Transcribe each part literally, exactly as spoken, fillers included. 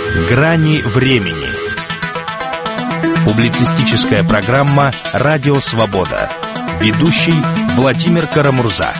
Грани времени. Публицистическая программа «Радио Свобода». Ведущий Владимир Карамурза.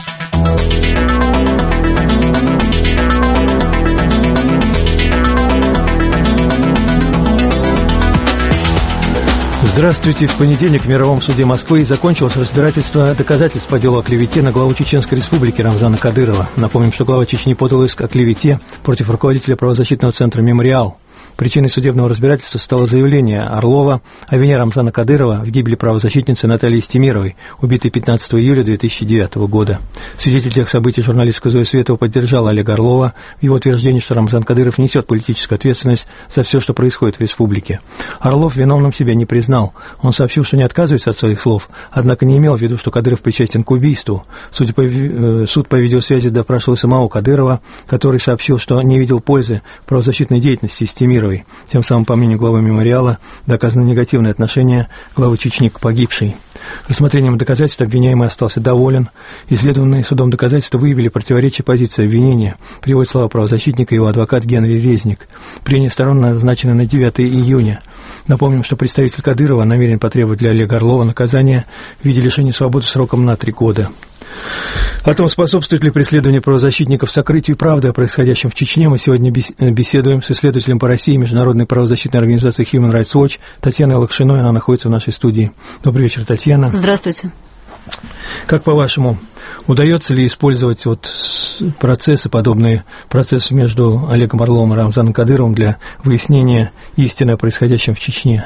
Здравствуйте. В понедельник в Мировом суде Москвы закончилось разбирательство доказательств по делу о клевете на главу Чеченской Республики Рамзана Кадырова. Напомним, что глава Чечни подал иск о клевете против руководителя правозащитного центра «Мемориал». Причиной судебного разбирательства стало заявление Орлова о вине Рамзана Кадырова в гибели правозащитницы Натальи Стемировой, убитой пятнадцатого июля две тысячи девятого года. Свидетель тех событий журналистка Зоя Светова поддержала Олега Орлова в его утверждении, что Рамзан Кадыров несет политическую ответственность за все, что происходит в республике. Орлов виновным себя не признал. Он сообщил, что не отказывается от своих слов, однако не имел в виду, что Кадыров причастен к убийству. Судя по, э, суд по видеосвязи допрашивал самого Кадырова, который сообщил, что не видел пользы в правозащитной деятельности Стемировой. Тем самым, по мнению главы «Мемориала», доказано негативное отношение главы Чечни к погибшей. Рассмотрением доказательств обвиняемый остался доволен. Исследованные судом доказательства выявили противоречие позиции обвинения, приводит слова правозащитника и его адвокат Генри Резник. Прения сторон назначены на девятое июня. Напомним, что представитель Кадырова намерен потребовать для Олега Орлова наказания в виде лишения свободы сроком на три года. О том, способствует ли преследование правозащитников сокрытию правды о происходящем в Чечне, мы сегодня беседуем с исследователем по России международной правозащитной организации Human Rights Watch Татьяной Лакшиной. Она находится в нашей студии. Добрый вечер, Татьяна. Здравствуйте. Как по-вашему, удается ли использовать вот процессы, подобные процессы между Олегом Орловым и Рамзаном Кадыровым для выяснения истины о происходящем в Чечне?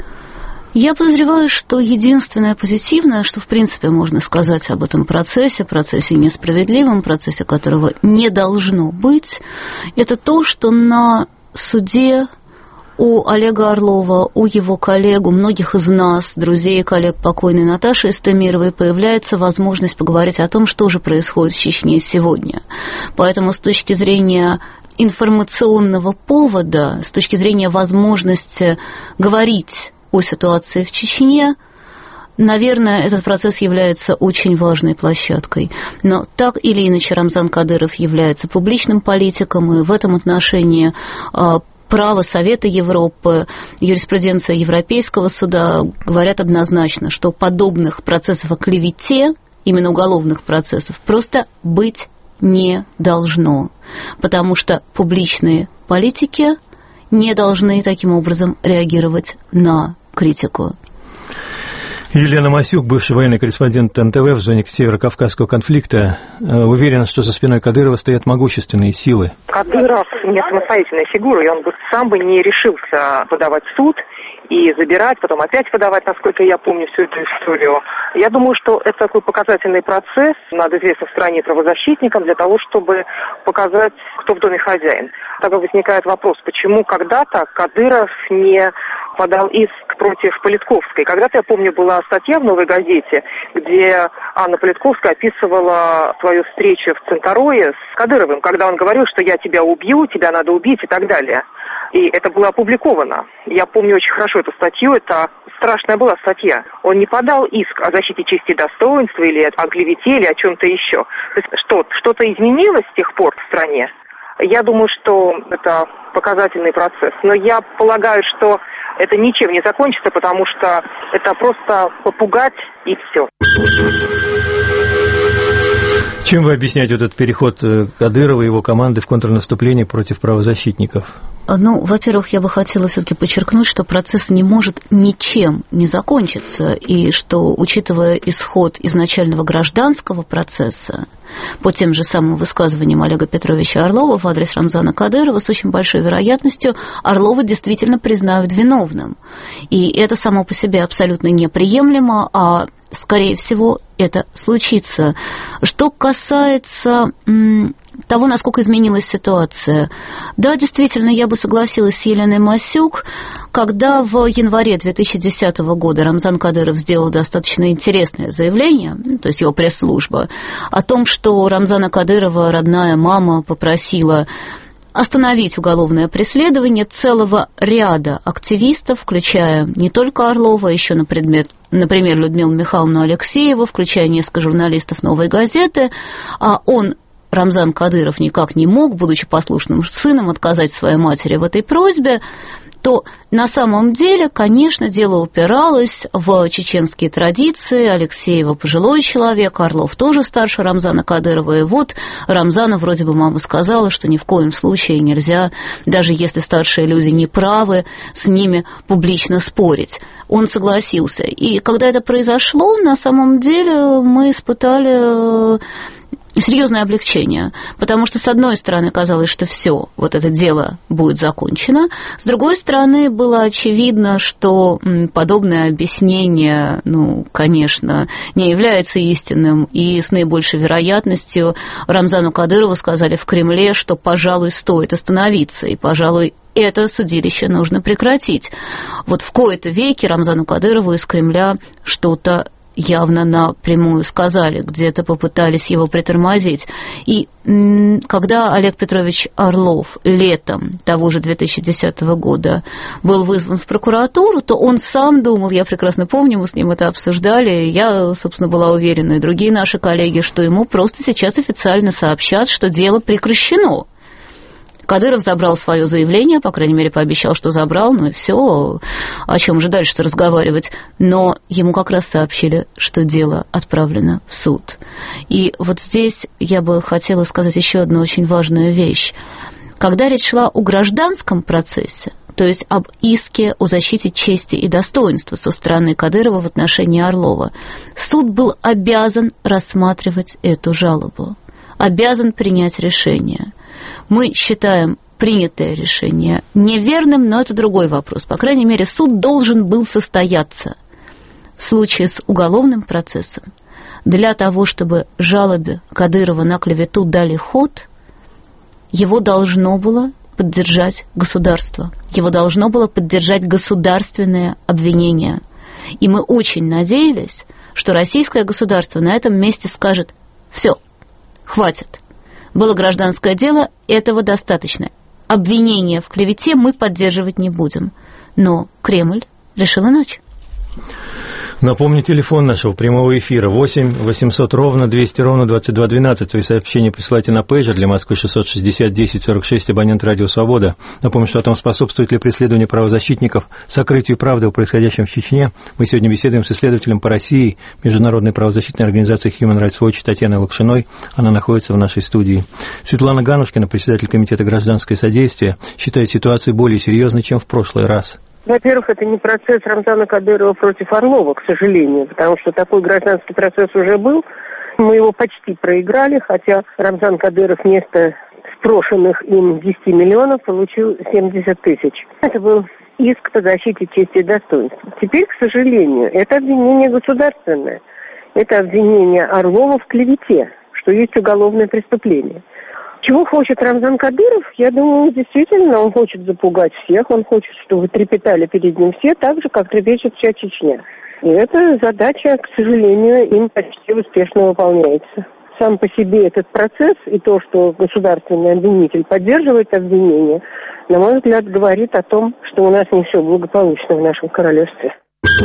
Я подозреваю, что единственное позитивное, что в принципе можно сказать об этом процессе, процессе несправедливом, процессе которого не должно быть, это то, что на суде у Олега Орлова, у его коллег, у многих из нас, друзей и коллег покойной Наташи Стемировой, появляется возможность поговорить о том, что же происходит в Чечне сегодня. Поэтому с точки зрения информационного повода, с точки зрения возможности говорить о ситуации в Чечне, наверное, этот процесс является очень важной площадкой. Но так или иначе Рамзан Кадыров является публичным политиком, и в этом отношении право Совета Европы, юриспруденция Европейского суда говорят однозначно, что подобных процессов о клевете, именно уголовных процессов, просто быть не должно, потому что публичные политики не должны таким образом реагировать на критику. Елена Масюк, бывший военный корреспондент эн тэ вэ в зоне северокавказского конфликта, уверена, что за спиной Кадырова стоят могущественные силы. Кадыров не самостоятельная фигура, и он бы сам бы не решился подавать в суд и забирать, потом опять подавать, насколько я помню всю эту историю. Я думаю, что это такой показательный процесс над известным в стране правозащитником для того, чтобы показать, кто в доме хозяин. Тогда возникает вопрос, почему когда-то Кадыров не подал иск против Политковской. Когда-то, я помню, была статья в «Новой газете», где Анна Политковская описывала свою встречу в Центорое с Кадыровым, когда он говорил, что я тебя убью, тебя надо убить и так далее. И это было опубликовано. Я помню очень хорошо эту статью, это страшная была статья. Он не подал иск о защите чести и достоинства или о клевете, или о чем-то еще. То есть что, что-то изменилось с тех пор в стране? Я думаю, что это показательный процесс. Но я полагаю, что это ничем не закончится, потому что это просто попугать и все. Чем вы объясняете вот этот переход Кадырова и его команды в контрнаступление против правозащитников? Ну, во-первых, я бы хотела все-таки подчеркнуть, что процесс не может ничем не закончиться, и что, учитывая исход изначального гражданского процесса, по тем же самым высказываниям Олега Петровича Орлова в адрес Рамзана Кадырова, с очень большой вероятностью Орлова действительно признают виновным. И это само по себе абсолютно неприемлемо, а, скорее всего, это случится. Что касается м, того, насколько изменилась ситуация, да, действительно, я бы согласилась с Еленой Масюк, когда в январе две тысячи десятого года Рамзан Кадыров сделал достаточно интересное заявление, то есть его пресс-служба, о том, что Рамзана Кадырова родная мама попросила остановить уголовное преследование целого ряда активистов, включая не только Орлова, еще на предмет, например, Людмилу Михайловну Алексееву, включая несколько журналистов «Новой газеты». Он Рамзан Кадыров никак не мог, будучи послушным сыном, отказать своей матери в этой просьбе, то на самом деле, конечно, дело упиралось в чеченские традиции. Алексеева пожилой человек, Орлов тоже старше Рамзана Кадырова. И вот Рамзану вроде бы мама сказала, что ни в коем случае нельзя, даже если старшие люди не правы, с ними публично спорить. Он согласился. И когда это произошло, на самом деле мы испытали серьезное облегчение, потому что, с одной стороны, казалось, что все, вот это дело будет закончено, с другой стороны, было очевидно, что подобное объяснение, ну, конечно, не является истинным, и с наибольшей вероятностью Рамзану Кадырову сказали в Кремле, что, пожалуй, стоит остановиться, и, пожалуй, это судилище нужно прекратить. Вот в кои-то веки Рамзану Кадырову из Кремля что-то явно напрямую сказали, где-то попытались его притормозить. И когда Олег Петрович Орлов летом того же две тысячи десятого года был вызван в прокуратуру, то он сам думал, я прекрасно помню, мы с ним это обсуждали, я, собственно, была уверена, и другие наши коллеги, что ему просто сейчас официально сообщат, что дело прекращено. Кадыров забрал свое заявление, по крайней мере, пообещал, что забрал, ну и все, о чем же дальше-то разговаривать. Но ему как раз сообщили, что дело отправлено в суд. И вот здесь я бы хотела сказать еще одну очень важную вещь. Когда речь шла о гражданском процессе, то есть об иске о защите чести и достоинства со стороны Кадырова в отношении Орлова, суд был обязан рассматривать эту жалобу, обязан принять решение. Мы считаем принятое решение неверным, но это другой вопрос. По крайней мере, суд должен был состояться. В случае с уголовным процессом, для того, чтобы жалобе Кадырова на клевету дали ход, его должно было поддержать государство. Его должно было поддержать государственное обвинение. И мы очень надеялись, что российское государство на этом месте скажет: все, хватит. Было гражданское дело, этого достаточно. Обвинения в клевете мы поддерживать не будем. Но Кремль решил иначе. Напомню, телефон нашего прямого эфира восемь восемьсот ровно двести ровно двадцать два двенадцать. Свои сообщения присылайте на пейджер для Москвы шестьсот шестьдесят десять сорок шесть, абонент радио «Свобода». Напомню, что о том, способствует ли преследование правозащитников сокрытию правды о происходящем в Чечне, мы сегодня беседуем с исследователем по России Международной правозащитной организации Human Rights Watch Татьяной Локшиной. Она находится в нашей студии. Светлана Ганушкина, председатель комитета «Гражданское содействие», считает ситуацию более серьезной, чем в прошлый раз. Во-первых, это не процесс Рамзана Кадырова против Орлова, к сожалению, потому что такой гражданский процесс уже был. Мы его почти проиграли, хотя Рамзан Кадыров вместо спрошенных им десяти миллионов получил семьдесят тысяч. Это был иск по защите чести и достоинства. Теперь, к сожалению, это обвинение государственное. Это обвинение Орлова в клевете, что есть уголовное преступление. Чего хочет Рамзан Кадыров? Я думаю, действительно, он хочет запугать всех, он хочет, чтобы трепетали перед ним все, так же, как трепещет вся Чечня. И эта задача, к сожалению, им почти успешно выполняется. Сам по себе этот процесс и то, что государственный обвинитель поддерживает обвинение, на мой взгляд, говорит о том, что у нас не все благополучно в нашем королевстве.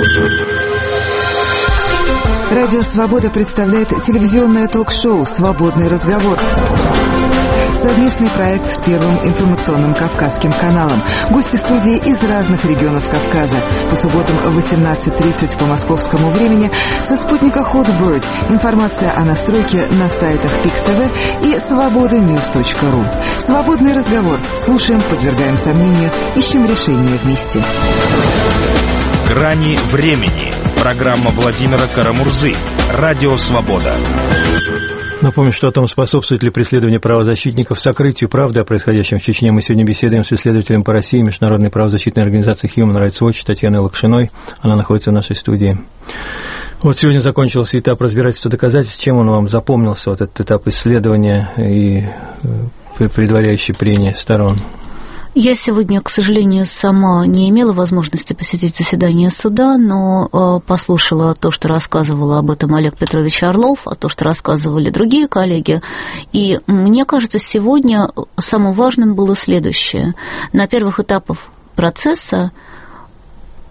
Радио «Свобода» представляет телевизионное ток-шоу «Свободный разговор». Совместный проект с Первым информационным Кавказским каналом. Гости студии из разных регионов Кавказа. По субботам в восемнадцать тридцать по московскому времени со спутника Hotbird. Информация о настройке на сайтах пик ТВ и свобода ньюс точка ру. Свободный разговор. Слушаем, подвергаем сомнению, ищем решения вместе. «Грани времени». Программа Владимира Карамурзы. Радио «Свобода». Напомню, что о том, способствует ли преследование правозащитников сокрытию правды о происходящем в Чечне, мы сегодня беседуем с исследователем по России Международной правозащитной организации Human Rights Watch Татьяной Локшиной. Она находится в нашей студии. Вот сегодня закончился этап разбирательства доказательств. Чем он вам запомнился, вот этот этап исследования и предваряющий прения сторон? Я сегодня, к сожалению, сама не имела возможности посетить заседание суда, но э, послушала то, что рассказывала об этом Олег Петрович Орлов, а то, что рассказывали другие коллеги. И мне кажется, сегодня самым важным было следующее. На первых этапах процесса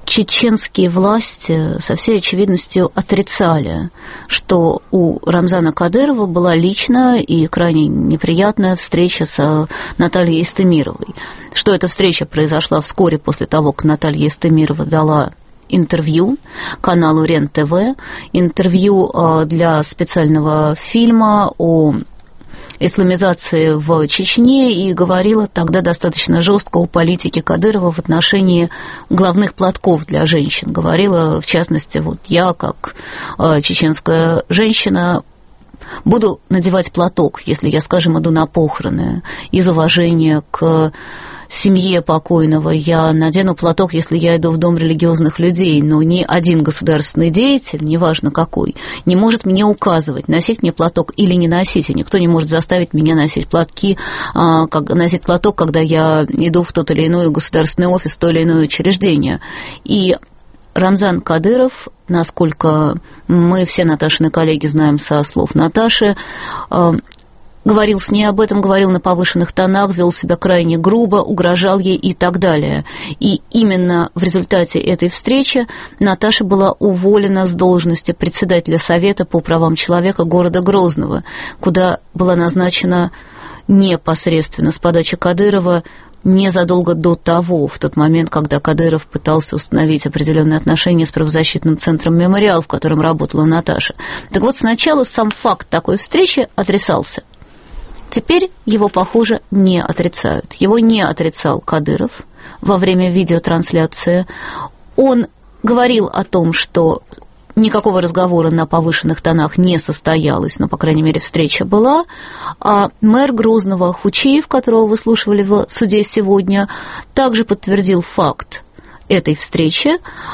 чеченские власти со всей очевидностью отрицали, что у Рамзана Кадырова была личная и крайне неприятная встреча с Натальей Истемировой, что эта встреча произошла вскоре после того, как Наталья Истемирова дала интервью каналу РЕН-ТВ, интервью для специального фильма о исламизации в Чечне, и говорила тогда достаточно жестко о политике Кадырова в отношении головных платков для женщин. Говорила, в частности, вот я, как чеченская женщина, буду надевать платок, если я, скажем, иду на похороны, из уважения к семье покойного. Я надену платок, если я иду в дом религиозных людей, но ни один государственный деятель, неважно какой, не может мне указывать, носить мне платок или не носить, и никто не может заставить меня носить платки, носить платок, когда я иду в тот или иной государственный офис, в то или иное учреждение. И Рамзан Кадыров, насколько мы все Наташины коллеги знаем со слов Наташи, говорил с ней об этом, говорил на повышенных тонах, вел себя крайне грубо, угрожал ей и так далее. И именно в результате этой встречи Наташа была уволена с должности председателя Совета по правам человека города Грозного, куда была назначена непосредственно с подачи Кадырова незадолго до того, в тот момент, когда Кадыров пытался установить определенные отношения с правозащитным центром «Мемориал», в котором работала Наташа. Так вот, сначала сам факт такой встречи отрицался. Теперь его, похоже, не отрицают. Его не отрицал Кадыров во время видеотрансляции. Он говорил о том, что никакого разговора на повышенных тонах не состоялось, но, по крайней мере, встреча была. А мэр Грозного Хучиев, которого вы слушали в суде сегодня, также подтвердил факт этой встречи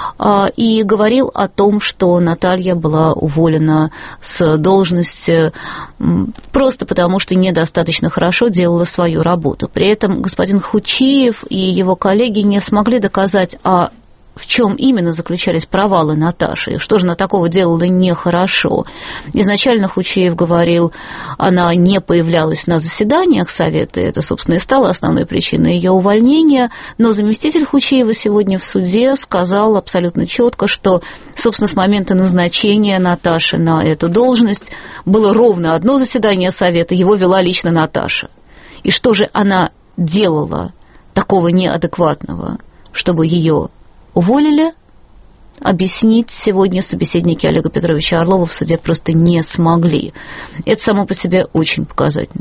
и говорил о том, что Наталья была уволена с должности просто потому, что недостаточно хорошо делала свою работу. При этом господин Хучиев и его коллеги не смогли доказать, а в чем именно заключались провалы Наташи, что же она такого делала нехорошо. Изначально Хучиев говорил, она не появлялась на заседаниях Совета, это, собственно, и стало основной причиной ее увольнения, но заместитель Хучиева сегодня в суде сказал абсолютно четко, что, собственно, с момента назначения Наташи на эту должность было ровно одно заседание Совета, его вела лично Наташа. И что же она делала такого неадекватного, чтобы ее уволили, объяснить сегодня собеседники Олега Петровича Орлова в суде просто не смогли. Это само по себе очень показательно.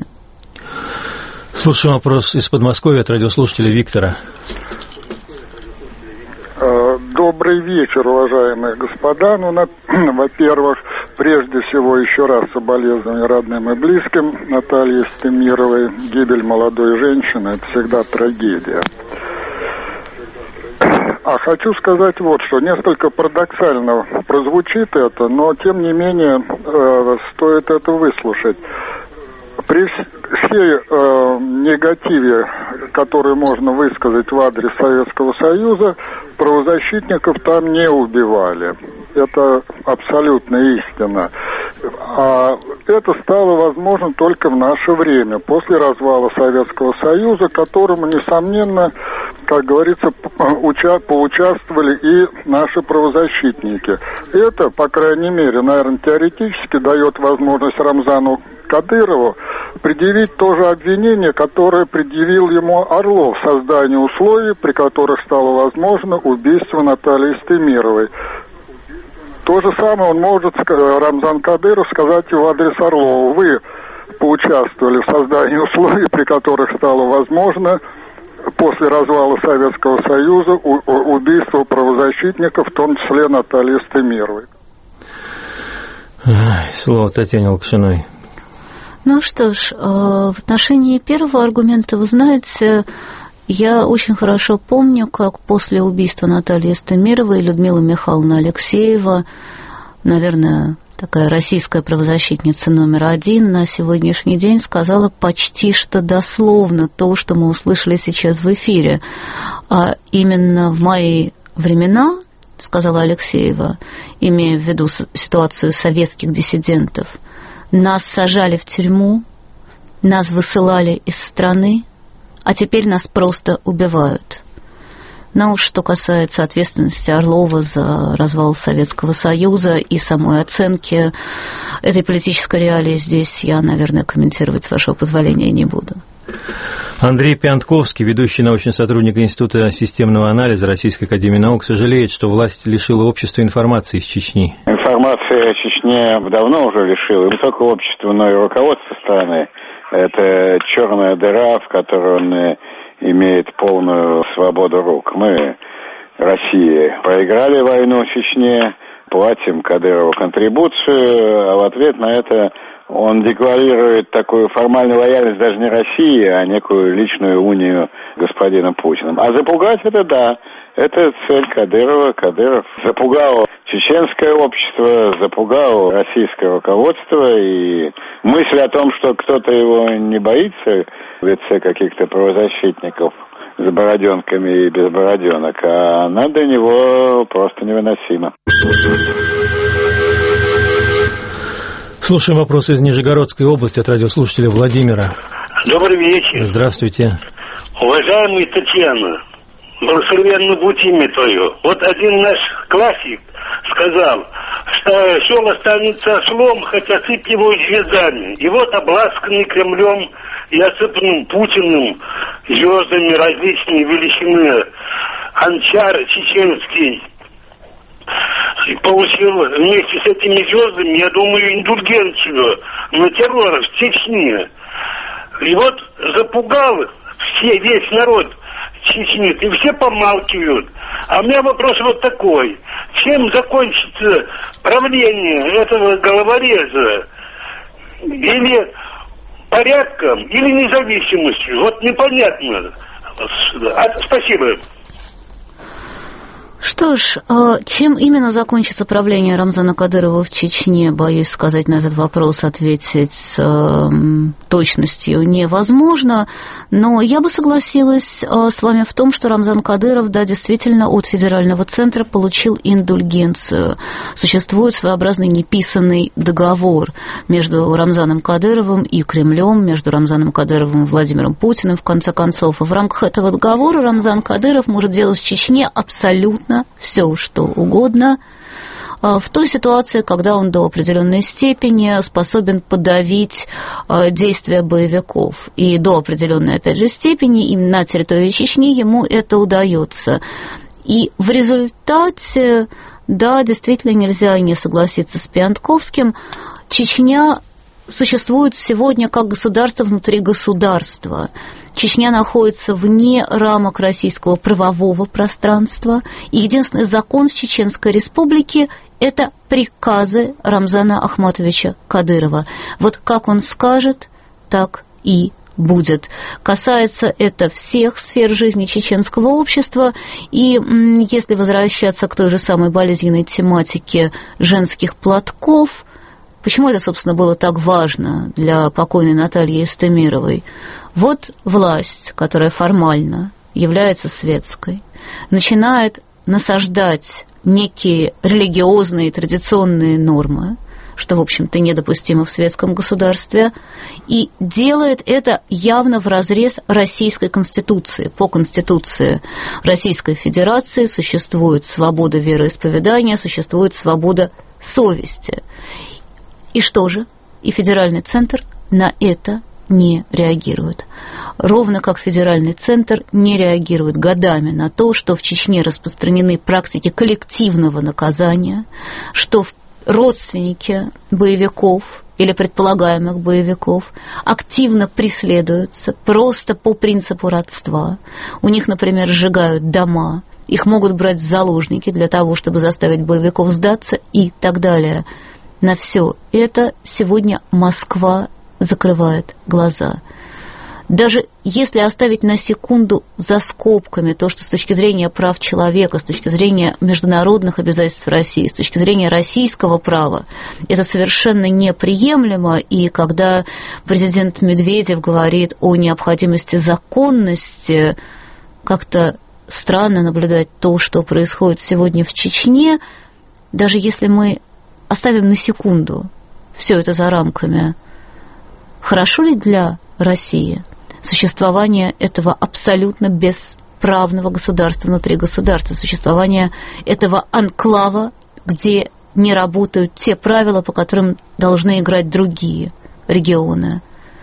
Слушаем вопрос из Подмосковья от радиослушателя Виктора. Добрый вечер, уважаемые господа. Ну, на, во-первых, прежде всего еще раз соболезнования родным и близким Натальи Истемировой. Гибель молодой женщины – это всегда трагедия. А хочу сказать вот что. Несколько парадоксально прозвучит это, но тем не менее э, стоит это выслушать. При всей э, негативе, который можно высказать в адрес Советского Союза, правозащитников там не убивали. Это абсолютно истина. А это стало возможно только в наше время, после развала Советского Союза, которому, несомненно, как говорится, уча- поучаствовали и наши правозащитники. Это, по крайней мере, наверное, теоретически дает возможность Рамзану Кадырову предъявить то же обвинение, которое предъявил ему Орлов, создание условий, при которых стало возможно убийство Натальи Истемировой. То же самое он может, Рамзан Кадыров, сказать и в адрес Орлова. Вы поучаствовали в создании условий, при которых стало возможно после развала Советского Союза убийство правозащитников, в том числе Натальи Истемировой. Слово Татьяне Локшиной. Ну что ж, в отношении первого аргумента, вы знаете, я очень хорошо помню, как после убийства Натальи Истемировой Людмила Михайловна Алексеева, наверное, такая российская правозащитница номер один на сегодняшний день, сказала почти что дословно то, что мы услышали сейчас в эфире. А именно в мои времена, сказала Алексеева, имея в виду ситуацию советских диссидентов, нас сажали в тюрьму, нас высылали из страны, а теперь нас просто убивают. Но уж что касается ответственности Орлова за развал Советского Союза и самой оценки этой политической реалии, здесь я, наверное, комментировать, с вашего позволения, не буду. Андрей Пиантковский, ведущий научный сотрудник Института системного анализа Российской академии наук, сожалеет, что власть лишила общества информации из Чечни. Информация о Чечне давно уже лишила не только общество, но и руководство страны. Это черная дыра, в которой он имеет полную свободу рук. Мы, Россия, проиграли войну в Чечне, платим Кадырову контрибуцию, а в ответ на это он декларирует такую формальную лояльность даже не России, а некую личную унию господина Путиным. А запугать это да, это цель Кадырова. Кадыров запугал чеченское общество, запугал российское руководство, и мысль о том, что кто-то его не боится в лице каких-то правозащитников с бороденками и без бороденок, а она для него просто невыносима. Слушаем вопросы из Нижегородской области от радиослушателя Владимира. Добрый вечер. Здравствуйте. Уважаемая Татьяна, благословенно будь имя Твое. Вот один наш классик сказал, что осел останется ослом, хоть осыпь его звездами. И вот обласканный Кремлем и осыпанным Путиным звездами различной величины анчар чеченский получил вместе с этими звездами, я думаю, индульгенцию на террор в Чечне. И вот запугал все, весь народ Чечни, и все помалкивают. А у меня вопрос вот такой. Чем закончится правление этого головореза? Или порядком, или независимостью? Вот непонятно. Спасибо. Что ж, чем именно закончится правление Рамзана Кадырова в Чечне, боюсь сказать на этот вопрос, ответить с точностью невозможно, но я бы согласилась с вами в том, что Рамзан Кадыров, да, действительно от федерального центра получил индульгенцию. Существует своеобразный неписанный договор между Рамзаном Кадыровым и Кремлем, между Рамзаном Кадыровым и Владимиром Путиным, в конце концов. И в рамках этого договора Рамзан Кадыров может делать в Чечне абсолютно все, что угодно, в той ситуации, когда он до определенной степени способен подавить действия боевиков. И до определенной, опять же, степени именно на территории Чечни ему это удается. И в результате, да, действительно нельзя не согласиться с Пиантковским, Чечня существует сегодня как государство внутри государства. Чечня находится вне рамок российского правового пространства, и единственный закон в Чеченской Республике – это приказы Рамзана Ахматовича Кадырова. Вот как он скажет, так и будет. Касается это всех сфер жизни чеченского общества, и если возвращаться к той же самой болезненной тематике женских платков, почему это, собственно, было так важно для покойной Натальи Истемировой? Вот власть, которая формально является светской, начинает насаждать некие религиозные традиционные нормы, что, в общем-то, недопустимо в светском государстве, и делает это явно вразрез Российской Конституции. По Конституции Российской Федерации существует свобода вероисповедания, существует свобода совести. И что же? И федеральный центр на это не реагирует. Ровно как федеральный центр не реагирует годами на то, что в Чечне распространены практики коллективного наказания, что родственники боевиков или предполагаемых боевиков активно преследуются просто по принципу родства. У них, например, сжигают дома, их могут брать в заложники для того, чтобы заставить боевиков сдаться и так далее. На все это сегодня Москва закрывает глаза. Даже если оставить на секунду за скобками то, что с точки зрения прав человека, с точки зрения международных обязательств России, с точки зрения российского права, это совершенно неприемлемо, и когда президент Медведев говорит о необходимости законности, как-то странно наблюдать то, что происходит сегодня в Чечне, даже если мы оставим на секунду все это за рамками. Хорошо ли для России существование этого абсолютно беспрецедентного равноправного государства внутри государства, существования этого анклава, где не работают те правила, по которым должны играть другие регионы.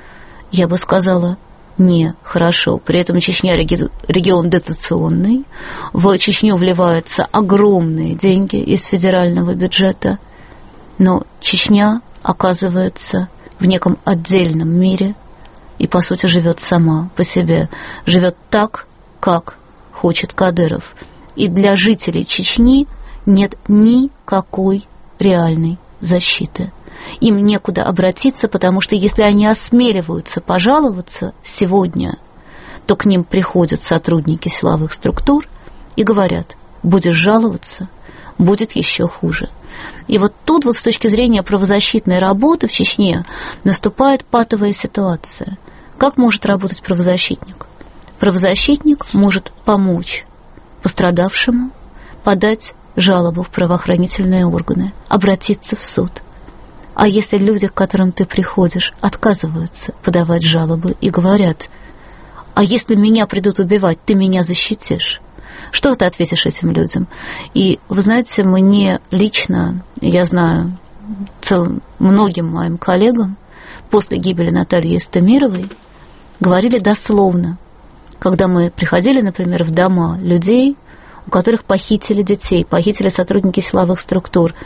Я бы сказала, не хорошо. При этом Чечня регион дотационный, в Чечню вливаются огромные деньги из федерального бюджета, но Чечня оказывается в неком отдельном мире и, по сути, живет сама по себе, живет так, как хочет Кадыров. И для жителей Чечни нет никакой реальной защиты. Им некуда обратиться, потому что если они осмеливаются пожаловаться сегодня, то к ним приходят сотрудники силовых структур и говорят: будешь жаловаться, будет еще хуже. И вот тут вот с точки зрения правозащитной работы в Чечне наступает патовая ситуация. Как может работать правозащитник? Правозащитник может помочь пострадавшему подать жалобу в правоохранительные органы, обратиться в суд. А если люди, к которым ты приходишь, отказываются подавать жалобы и говорят: а если меня придут убивать, ты меня защитишь? Что ты ответишь этим людям? И, вы знаете, мне лично, я знаю, целым, многим моим коллегам после гибели Натальи Истамировой говорили дословно, когда мы приходили, например, в дома людей, у которых похитили детей, похитили сотрудники силовых структур: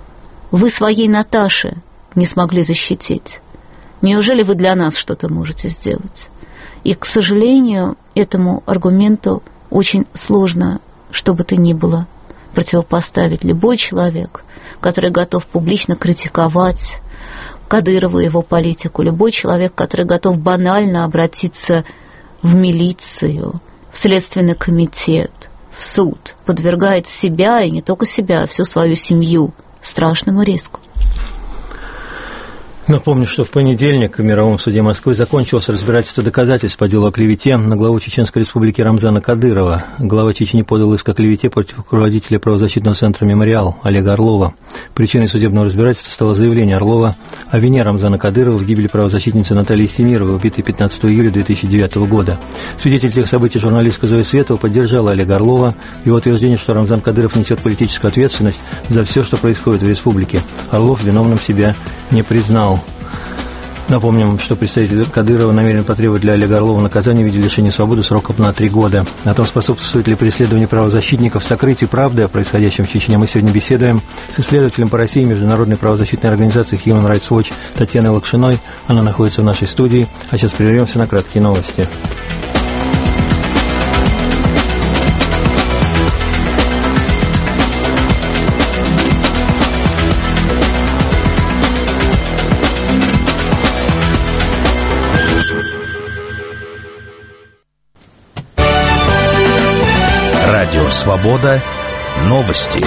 вы своей Наташе не смогли защитить. Неужели вы для нас что-то можете сделать? И, к сожалению, этому аргументу очень сложно, что бы то ни было, противопоставить. Любой человек, который готов публично критиковать Кадырова и его политику, любой человек, который готов банально обратиться в милицию, в Следственный комитет, в суд, подвергает себя, и не только себя, а всю свою семью страшному риску. Напомню, что в понедельник в Мировом суде Москвы закончилось разбирательство доказательств по делу о клевете на главу Чеченской республики Рамзана Кадырова. Глава Чечни подал иск о клевете против руководителя правозащитного центра «Мемориал» Олега Орлова. Причиной судебного разбирательства стало заявление Орлова о вине Рамзана Кадырова в гибели правозащитницы Натальи Истамировой, убитой пятнадцатого июля две тысячи девятого года. Свидетель тех событий, журналистка Зоя Светова, поддержала Олега Орлова в его утверждении, что Рамзан Кадыров несет политическую ответственность за все, что происходит в республике. Орлов виновным себя не признал. Напомним, что представитель Кадырова намерен потребовать для Олега Орлова наказания в виде лишения свободы сроком на три года. О том, способствует ли преследование правозащитников сокрытию правды о происходящем в Чечне, мы сегодня беседуем с исследователем по России Международной правозащитной организации Human Rights Watch Татьяной Лакшиной. Она находится в нашей студии. А сейчас прервемся на краткие новости. Радио «Свобода». Новости.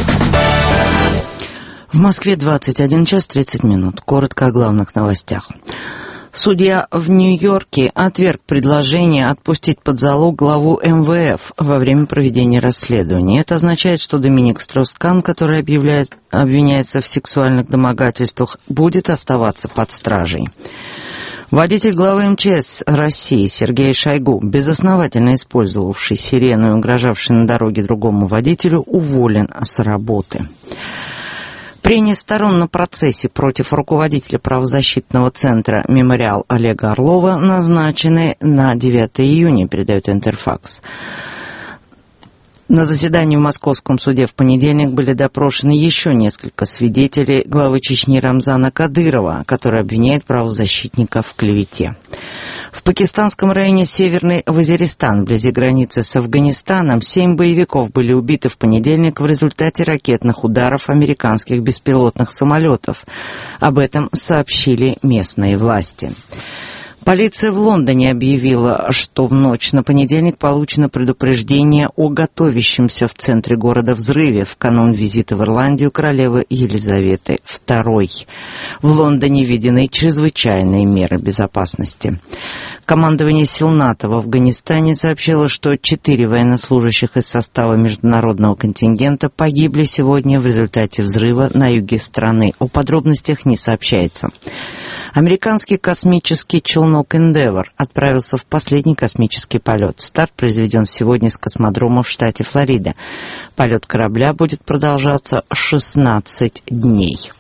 В Москве двадцать один час тридцать минут. Коротко о главных новостях. Судья в Нью-Йорке отверг предложение отпустить под залог главу эм вэ эф во время проведения расследования. Это означает, что Доминик Строс-Кан, который объявляет, обвиняется в сексуальных домогательствах, будет оставаться под стражей. Водитель главы эм че эс России Сергей Шойгу, безосновательно использовавший сирену и угрожавший на дороге другому водителю, уволен с работы. Прения сторон на процессе против руководителя правозащитного центра «Мемориал» Олега Орлова назначены на девятое июня, передает Интерфакс. На заседании в Московском суде в понедельник были допрошены еще несколько свидетелей главы Чечни Рамзана Кадырова, который обвиняет правозащитника в клевете. В пакистанском районе Северный Вазиристан, вблизи границы с Афганистаном, семь боевиков были убиты в понедельник в результате ракетных ударов американских беспилотных самолетов. Об этом сообщили местные власти. Полиция в Лондоне объявила, что в ночь на понедельник получено предупреждение о готовящемся в центре города взрыве в канун визита в Ирландию королевы Елизаветы второй. В Лондоне введены чрезвычайные меры безопасности. Командование сил НАТО в Афганистане сообщило, что четыре военнослужащих из состава международного контингента погибли сегодня в результате взрыва на юге страны. О подробностях не сообщается. Американский космический челнок «Эндевор» отправился в последний космический полет. Старт произведен сегодня с космодрома в штате Флорида. Полет корабля будет продолжаться шестнадцать дней.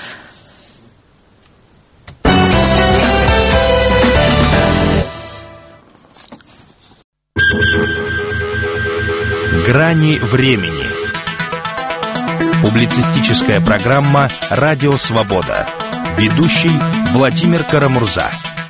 Грани времени. Публицистическая программа «Радио Свобода». Ведущий Владимир Карамурза.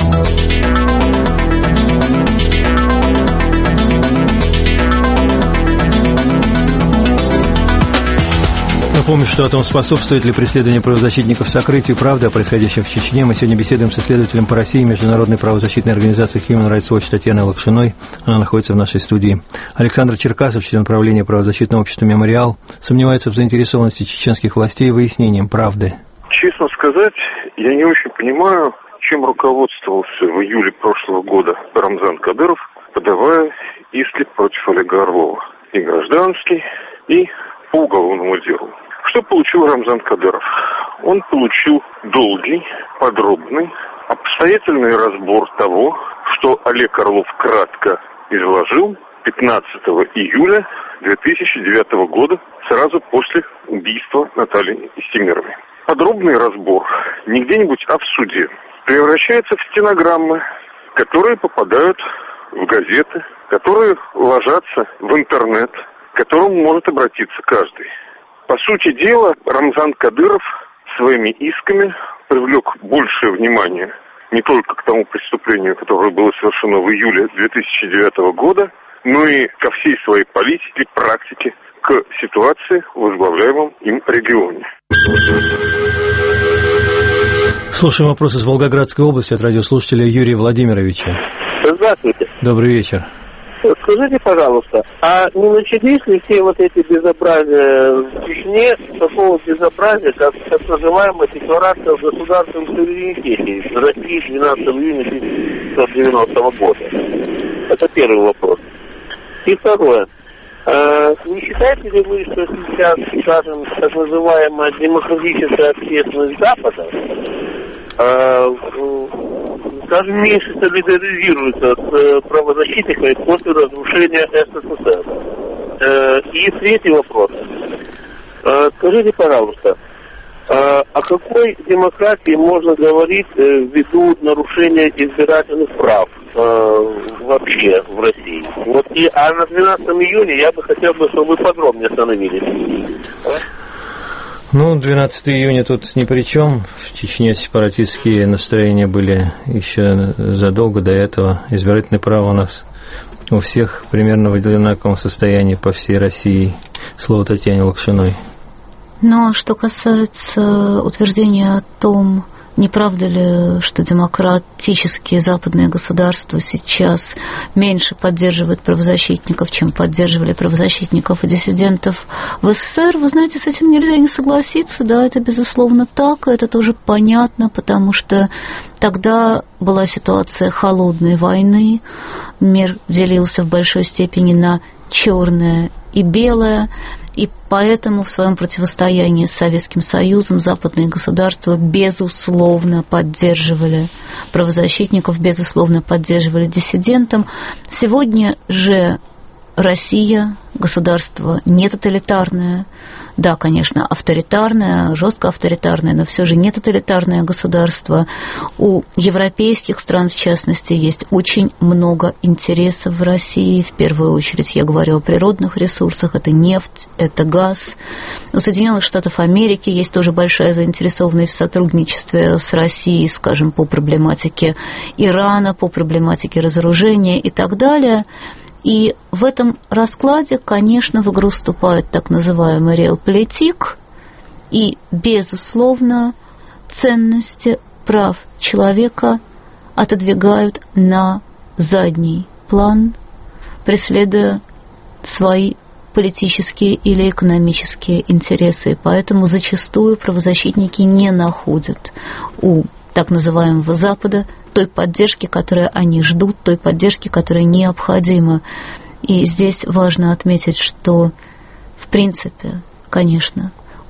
Напомню, что о том, способствует ли преследование правозащитников сокрытию правды о происходящем в Чечне, мы сегодня беседуем с исследователем по России Международной правозащитной организации Human Rights Watch Татьяной Лапшиной. Она находится в нашей студии. Александр Черкасов, член правления правозащитного общества «Мемориал», сомневается в заинтересованности чеченских властей выяснением правды. Честно сказать, я не очень понимаю, чем руководствовался в июле прошлого года Рамзан Кадыров, подавая иски против Олега Орлова. И гражданский, и по уголовному делу. Что получил Рамзан Кадыров? Он получил долгий, подробный, обстоятельный разбор того, что Олег Орлов кратко изложил пятнадцатого июля две тысячи девятого года, сразу после убийства Натальи Истемировой. Подробный разбор не где-нибудь, а в суде превращается в стенограммы, которые попадают в газеты, которые ложатся в интернет, к которому может обратиться каждый. По сути дела, Рамзан Кадыров своими исками привлек большее внимание не только к тому преступлению, которое было совершено в июле две тысячи девятого года, но и ко всей своей политике, практике, к ситуации в возглавляемом им регионе. Слушаем вопрос из Волгоградской области от радиослушателя Юрия Владимировича. Здравствуйте. Добрый вечер. Скажите, пожалуйста, а не начались ли все вот эти безобразия в Чечне, такого безобразия, как так называемая декларация о государственном суверенитете России двенадцатого июня тысяча девятьсот девяностого года? Это первый вопрос. И второе. Не считаете ли вы, что сейчас, скажем, так называемая демократическая общественность Запада, скажем, меньше солидаризируется с правозащитниками после разрушения СССР? И третий вопрос. Скажите, пожалуйста, о какой демократии можно говорить ввиду нарушения избирательных прав вообще в России? Вот и а на двенадцатом июня я бы хотел бы, чтобы вы подробнее остановились. Ну, двенадцатого июня тут ни при чем. В Чечне сепаратистские настроения были еще задолго до этого. Избирательное право у нас у всех примерно в одинаковом состоянии по всей России. Слово Татьяне Лапшиной. Но что касается утверждения о том, не правда ли, что демократические западные государства сейчас меньше поддерживают правозащитников, чем поддерживали правозащитников и диссидентов в СССР? Вы знаете, с этим нельзя не согласиться, да, это безусловно так, это тоже понятно, потому что тогда была ситуация холодной войны, мир делился в большой степени на черное и белое, и поэтому в своем противостоянии с Советским Союзом западные государства безусловно поддерживали правозащитников, безусловно поддерживали диссидентов. Сегодня же Россия, государство не тоталитарное, да, конечно, авторитарное, жестко авторитарное, но все же не тоталитарное государство. У европейских стран, в частности, есть очень много интересов в России. В первую очередь я говорю о природных ресурсах. Это нефть, это газ. У Соединенных Штатов Америки есть тоже большая заинтересованность в сотрудничестве с Россией, скажем, по проблематике Ирана, по проблематике разоружения и так далее. И в этом раскладе, конечно, в игру вступает так называемый реалполитик, и, безусловно, ценности прав человека отодвигают на задний план, преследуя свои политические или экономические интересы. И поэтому зачастую правозащитники не находят у так называемого Запада той поддержки, которую они ждут, той поддержки, которая необходима. И здесь важно отметить, что, в принципе, конечно,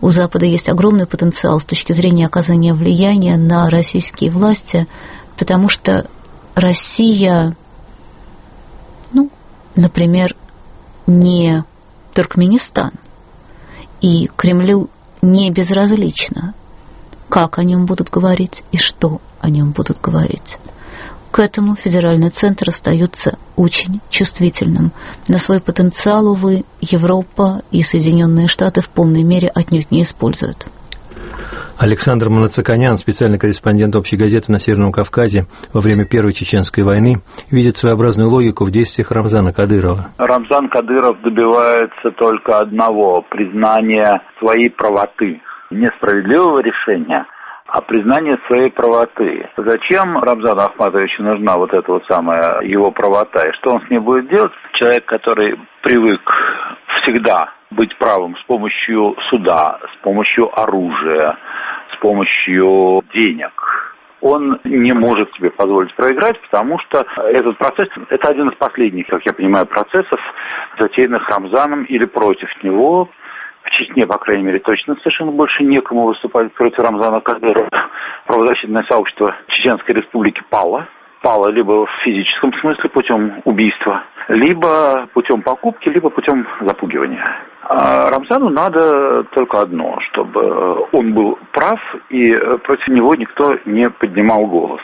У Запада есть огромный потенциал с точки зрения оказания влияния на российские власти, потому что Россия, ну, например, не Туркменистан, и Кремлю не безразлично, как о нем будут говорить и что о нем будут говорить. К этому федеральный центр остается очень чувствительным. На свой потенциал, увы, Европа и Соединенные Штаты в полной мере отнюдь не используют. Александр Мнацаканян, специальный корреспондент Общей газеты на Северном Кавказе, во время Первой Чеченской войны, видит своеобразную логику в действиях Рамзана Кадырова. Рамзан Кадыров добивается только одного – признания своей правоты, несправедливого решения, а признание своей правоты. Зачем Рамзану Ахматовичу нужна вот эта вот самая его правота? И что он с ней будет делать? Человек, который привык всегда быть правым с помощью суда, с помощью оружия, с помощью денег, он не может себе позволить проиграть, потому что этот процесс, это один из последних, как я понимаю, процессов, затеянных Рамзаном или против него. В Чечне, по крайней мере, точно совершенно больше некому выступать против Рамзана Кадырова. Правозащитное сообщество Чеченской Республики пало. Пало либо в физическом смысле путем убийства, либо путем покупки, либо путем запугивания. А Рамзану надо только одно, чтобы он был прав и против него никто не поднимал голос.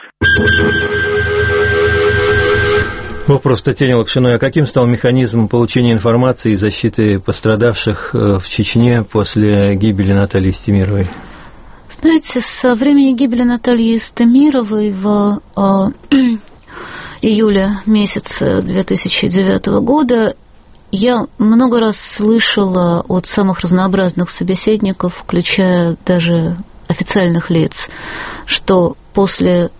Вопрос Татьяне Лакшиной. А каким стал механизм получения информации и защиты пострадавших в Чечне после гибели Натальи Истемировой? Знаете, со времени гибели Натальи Истемировой в э, июле месяце две тысячи девятого года я много раз слышала от самых разнообразных собеседников, включая даже официальных лиц, что после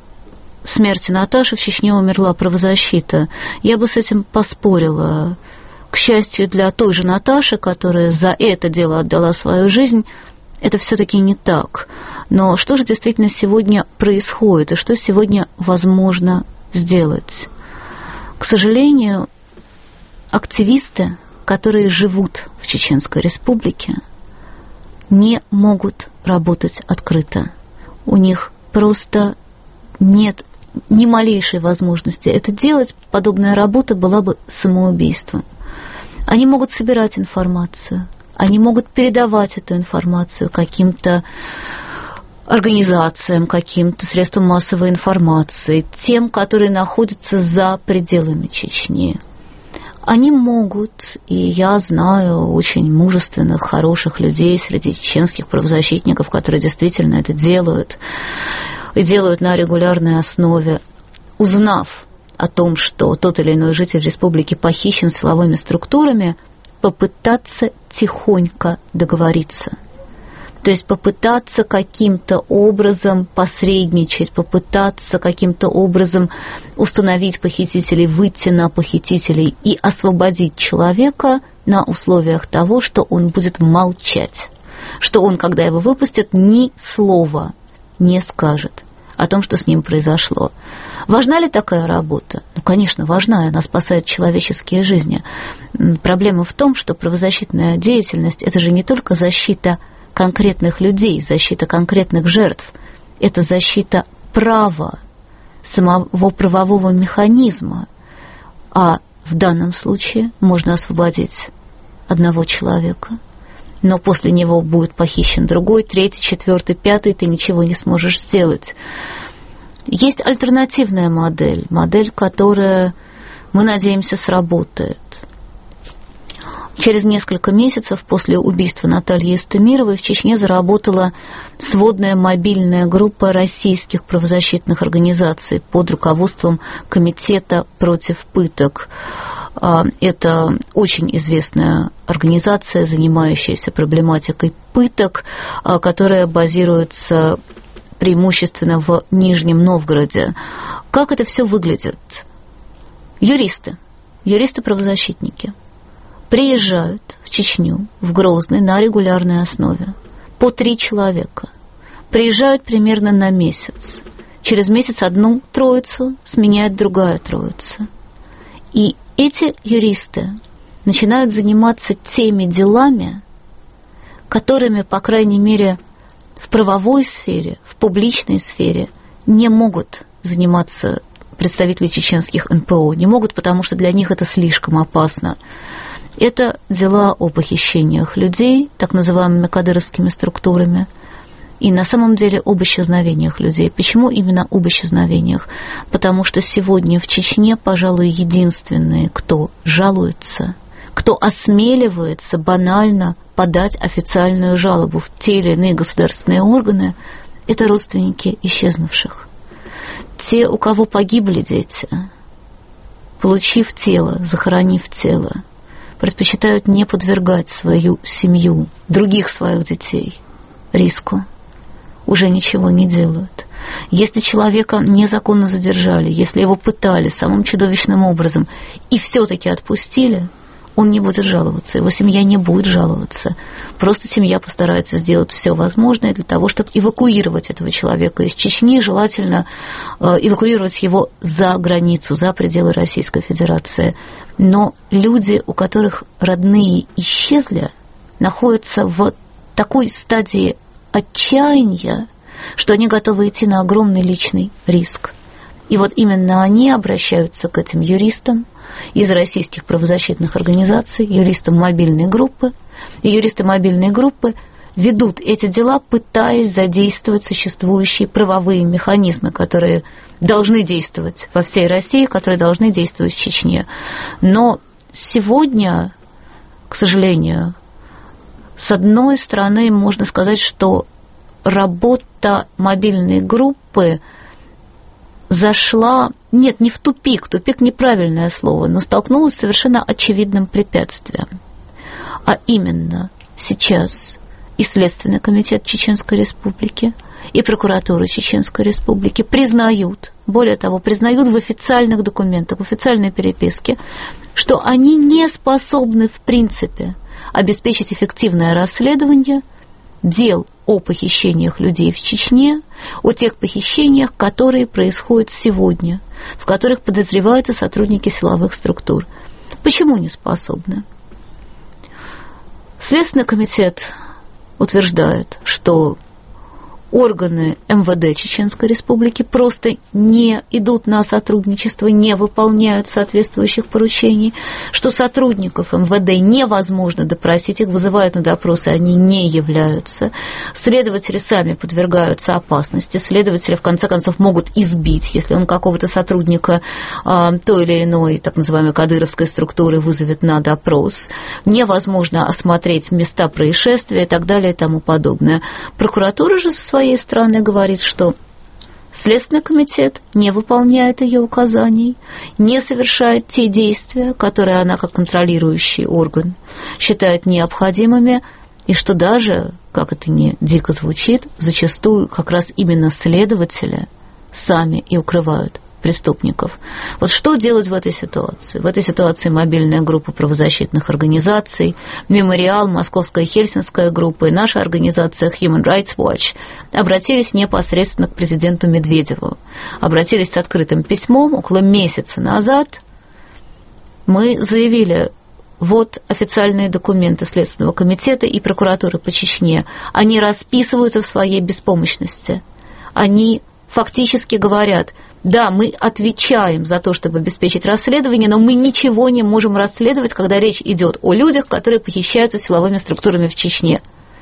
смерти Наташи в Чечне умерла правозащита. Я бы с этим поспорила. К счастью для той же Наташи, которая за это дело отдала свою жизнь, это все-таки не так. Но что же действительно сегодня происходит и что сегодня возможно сделать? К сожалению, активисты, которые живут в Чеченской Республике, не могут работать открыто. У них просто нет ни малейшей возможности это делать. Подобная работа была бы самоубийством. Они могут собирать информацию, они могут передавать эту информацию каким-то организациям, каким-то средствам массовой информации, тем, которые находятся за пределами Чечни. Они могут, и я знаю очень мужественных, хороших людей среди чеченских правозащитников, которые действительно это делают, и делают на регулярной основе, узнав о том, что тот или иной житель республики похищен силовыми структурами, попытаться тихонько договориться. То есть попытаться каким-то образом посредничать, попытаться каким-то образом установить похитителей, выйти на похитителей и освободить человека на условиях того, что он будет молчать, что он, когда его выпустят, ни слова не скажет о том, что с ним произошло. Важна ли такая работа? Ну, конечно, важна, и она спасает человеческие жизни. Проблема в том, что правозащитная деятельность – это же не только защита конкретных людей, защита конкретных жертв, это защита права, самого правового механизма. А в данном случае можно освободить одного человека, но после него будет похищен другой, третий, четвертый, пятый, ты ничего не сможешь сделать. Есть альтернативная модель, модель, которая, мы надеемся, сработает. Через несколько месяцев после убийства Натальи Истемировой в Чечне заработала сводная мобильная группа российских правозащитных организаций под руководством Комитета против пыток. Это очень известная организация, занимающаяся проблематикой пыток, которая базируется преимущественно в Нижнем Новгороде. Как это все выглядит? Юристы, юристы-правозащитники приезжают в Чечню, в Грозный, на регулярной основе. По три человека. Приезжают примерно на месяц. Через месяц одну троицу сменяет другая троица. И эти юристы начинают заниматься теми делами, которыми, по крайней мере, в правовой сфере, в публичной сфере не могут заниматься представители чеченских эн пэ о. Не могут, потому что для них это слишком опасно. Это дела о похищениях людей, так называемыми кадыровскими структурами, и на самом деле об исчезновениях людей. Почему именно об исчезновениях? Потому что сегодня в Чечне, пожалуй, единственные, кто жалуется, кто осмеливается банально подать официальную жалобу в те или иные государственные органы, это родственники исчезнувших. Те, у кого погибли дети, получив тело, захоронив тело, предпочитают не подвергать свою семью, других своих детей риску, уже ничего не делают. Если человека незаконно задержали, если его пытали самым чудовищным образом и все-таки отпустили, он не будет жаловаться, его семья не будет жаловаться. Просто семья постарается сделать все возможное для того, чтобы эвакуировать этого человека из Чечни, желательно эвакуировать его за границу, за пределы Российской Федерации. Но люди, у которых родные исчезли, находятся в такой стадии отчаяния, что они готовы идти на огромный личный риск. И вот именно они обращаются к этим юристам из российских правозащитных организаций, юристам мобильной группы. И юристы мобильной группы ведут эти дела, пытаясь задействовать существующие правовые механизмы, которые должны действовать во всей России, которые должны действовать в Чечне. Но сегодня, к сожалению, с одной стороны, можно сказать, что работа мобильной группы зашла, нет, не в тупик, тупик неправильное слово, но столкнулась с совершенно очевидным препятствием. А именно, сейчас и Следственный комитет Чеченской Республики, и прокуратура Чеченской Республики признают, более того, признают в официальных документах, в официальной переписке, что они не способны, в принципе, обеспечить эффективное расследование дел о похищениях людей в Чечне, о тех похищениях, которые происходят сегодня, в которых подозреваются сотрудники силовых структур. Почему не способны? Следственный комитет утверждает, что органы эм вэ дэ Чеченской Республики просто не идут на сотрудничество, не выполняют соответствующих поручений, что сотрудников эм вэ дэ невозможно допросить, их вызывают на допросы, они не являются. Следователи сами подвергаются опасности, следователи, в конце концов, могут избить, если он какого-то сотрудника а, той или иной, так называемой кадыровской структуры вызовет на допрос. Невозможно осмотреть места происшествия и так далее и тому подобное. Прокуратура же со своей стороны говорит, что Следственный комитет не выполняет ее указаний, не совершает те действия, которые она, как контролирующий орган, считает необходимыми, и что даже, как это ни дико звучит, зачастую как раз именно следователи сами и укрывают преступников. Вот что делать в этой ситуации? В этой ситуации мобильная группа правозащитных организаций, Мемориал, Московская Хельсинская группа и наша организация Human Rights Watch обратились непосредственно к президенту Медведеву. Обратились с открытым письмом около месяца назад. Мы заявили, вот официальные документы Следственного комитета и прокуратуры по Чечне. Они расписываются в своей беспомощности. Они фактически говорят: да, мы отвечаем за то, чтобы обеспечить расследование, но мы ничего не можем расследовать, когда речь идет о людях, которые похищаются силовыми структурами в Чечне.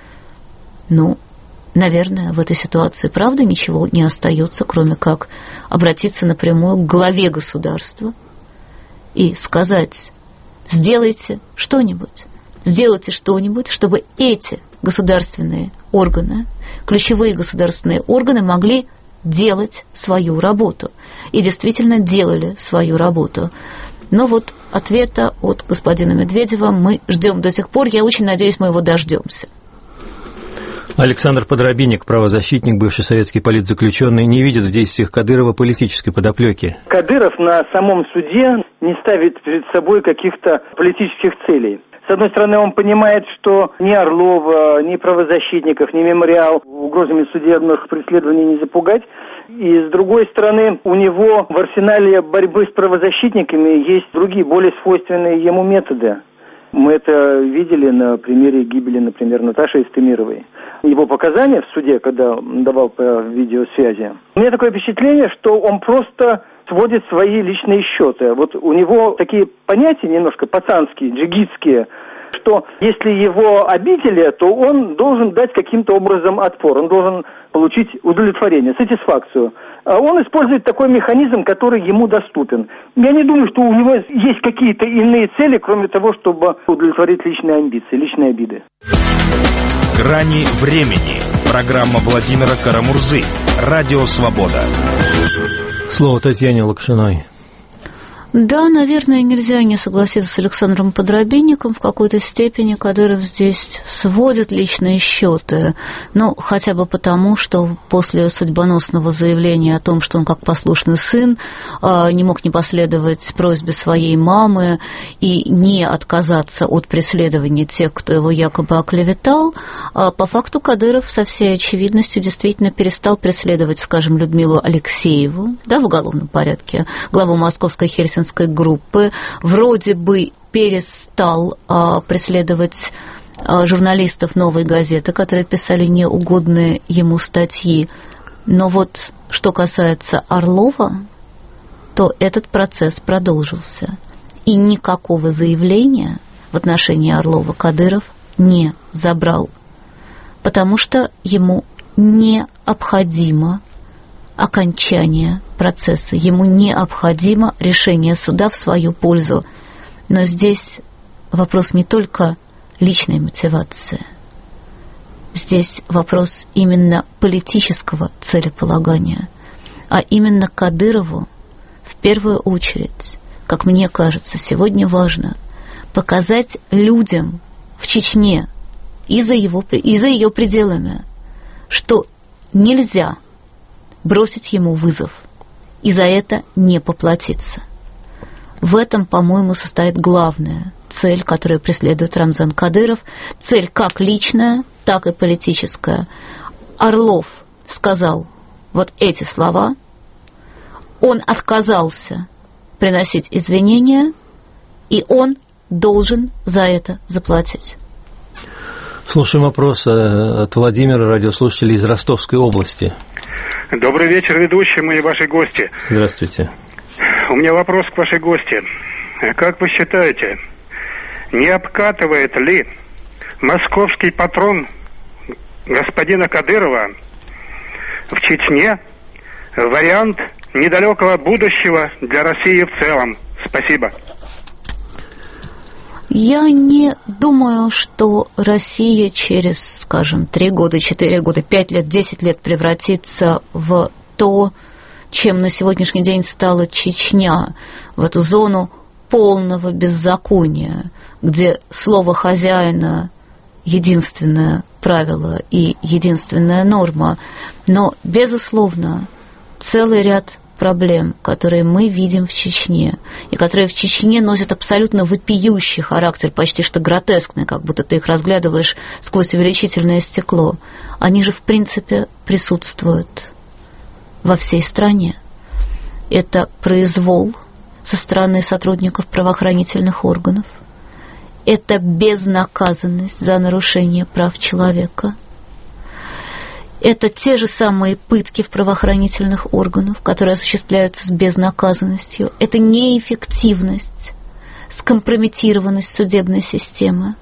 Ну, наверное, в этой ситуации, правда, ничего не остается, кроме как обратиться напрямую к главе государства и сказать: сделайте что-нибудь, сделайте что-нибудь, чтобы эти государственные органы, ключевые государственные органы могли делать свою работу. И действительно делали свою работу. Но вот ответа от господина Медведева мы ждем до сих пор. Я очень надеюсь, мы его дождемся. Александр Подробинник, правозащитник, бывший советский политзаключенный, не видит в действиях Кадырова политической подоплеки. Кадыров на самом суде не ставит перед собой каких-то политических целей. С одной стороны, он понимает, что ни Орлова, ни правозащитников, ни Мемориал угрозами судебных преследований не запугать. И с другой стороны, у него в арсенале борьбы с правозащитниками есть другие, более свойственные ему методы. Мы это видели на примере гибели, например, Наташи Истемировой. Его показания в суде, когда он давал по видеосвязи, у меня такое впечатление, что он просто сводит свои личные счеты. Вот у него такие понятия немножко пацанские, джигитские, что если его обидели, то он должен дать каким-то образом отпор, он должен получить удовлетворение, сатисфакцию. А он использует такой механизм, который ему доступен. Я не думаю, что у него есть какие-то иные цели, кроме того, чтобы удовлетворить личные амбиции, личные обиды. «Грани времени». Программа Владимира Карамурзы. Радио «Свобода». Слово Татьяне Лакшиной. Да, наверное, нельзя не согласиться с Александром Подробинником. В какой-то степени Кадыров здесь сводит личные счеты. Ну, хотя бы потому, что после судьбоносного заявления о том, что он как послушный сын не мог не последовать просьбе своей мамы и не отказаться от преследования тех, кто его якобы оклеветал, по факту Кадыров со всей очевидностью действительно перестал преследовать, скажем, Людмилу Алексееву, да, в уголовном порядке, главу московской Хельсинской группы, вроде бы перестал а, преследовать а, журналистов «Новой газеты», которые писали неугодные ему статьи. Но вот что касается Орлова, то этот процесс продолжился. И никакого заявления в отношении Орлова Кадыров не забрал, потому что ему необходимо окончание процесса. Ему необходимо решение суда в свою пользу. Но здесь вопрос не только личной мотивации. Здесь вопрос именно политического целеполагания. А именно Кадырову в первую очередь, как мне кажется, сегодня важно показать людям в Чечне и за, его, и за ее пределами, что нельзя бросить ему вызов и за это не поплатиться. В этом, по-моему, состоит главная цель, которую преследует Рамзан Кадыров, цель как личная, так и политическая. Орлов сказал вот эти слова, он отказался приносить извинения, и он должен за это заплатить. Слушаем вопрос от Владимира, радиослушателя из Ростовской области. Добрый вечер, ведущие и ваши гости. Здравствуйте. У меня вопрос к вашей гости. Как вы считаете, не обкатывает ли московский патрон господина Кадырова в Чечне вариант недалекого будущего для России в целом? Спасибо. Я не думаю, что Россия через, скажем, три года, четыре года, пять лет, десять лет превратится в то, чем на сегодняшний день стала Чечня, в эту зону полного беззакония, где слово хозяина единственное правило и единственная норма. Но, безусловно, целый ряд проблем, которые мы видим в Чечне, и которые в Чечне носят абсолютно вопиющий характер, почти что гротескный, как будто ты их разглядываешь сквозь увеличительное стекло, они же, в принципе, присутствуют во всей стране. Это произвол со стороны сотрудников правоохранительных органов, это безнаказанность за нарушение прав человека, это те же самые пытки в правоохранительных органах, которые осуществляются с безнаказанностью. Это неэффективность, скомпрометированность судебной системы.